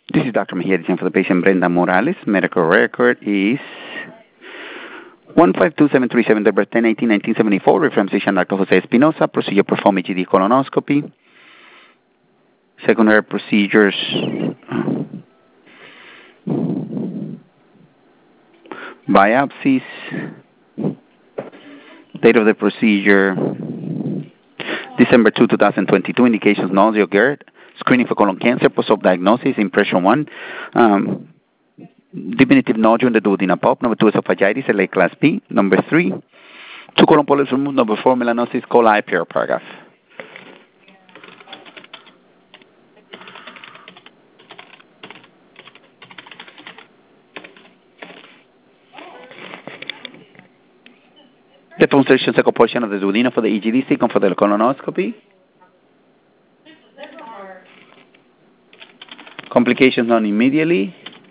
This is Dr. Mejia for the patient Brenda Morales. Medical record is 152737, the birth 10/18/1974. Reference physician Dr. Jose Espinosa. Procedure performed EGD colonoscopy. Secondary procedures. Biopsies. Date of the procedure December 2, 2022. Indications nausea, GERD. Screening for colon cancer, post-op diagnosis, impression 1. Diminutive nodule in the duodenal bulb. Number 2, esophagitis, LA class B. Number 3, 2 colon polyps removed. Number 4, melanosis coli, paragraph. Demonstration second portion of the duodenum for the EGD, second for the colonoscopy. Complications known immediately.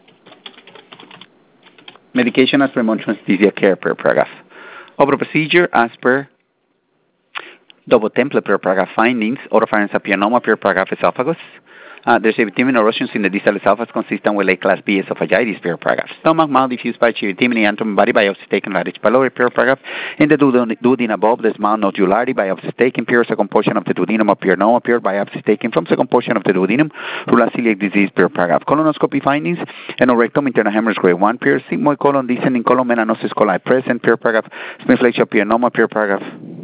Medication as per monitoring anesthesia care per paragraph. Overall procedure as per double template per paragraph findings. Oropharynx papilloma per paragraph esophagus. There's erythema erosions in the distal esophagus consistent with A class B esophagitis per paragraph. Stomach, mild diffuse patchy erythema, anatomy, body biopsy taken, radish pylori per paragraph. In the duodenal bulb, there's mild nodularity, biopsy taken, pure second portion of the duodenum appear no appear, biopsy taken from second portion of the duodenum, rural celiac disease per paragraph. Colonoscopy findings, anorectum, internal hemorrhage grade 1 per, sigmoid colon, descending colon, melanosis coli present per paragraph, Smith flexure pyonoma per paragraph.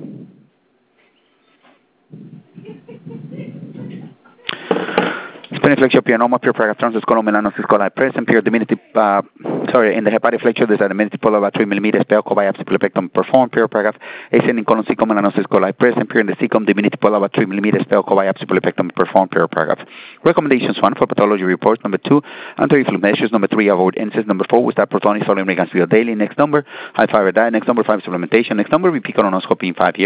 Spiniflexure pyonoma, pure paragraph, transverse colon, melanosis coli present, pure diminutive, in the hepatic flexure, there's a diminutive polar about 3 millimeters, pelco biopsy pilolepectomy performed, pure paragraph, ascending colon, cecum, melanosis coli present, pure in the cecum, diminutive polar about 3 millimeters, pelco biopsy pilolepectomy performed, pure paragraph. Recommendations: 1, for pathology reports. Number 2, anti-reflux measures. Number 3, avoid incest. Number 4, we start protonics following regansfield daily. Next number, high fiber diet. Next number, 5, supplementation. Next number, repeat colonoscopy in 5 years.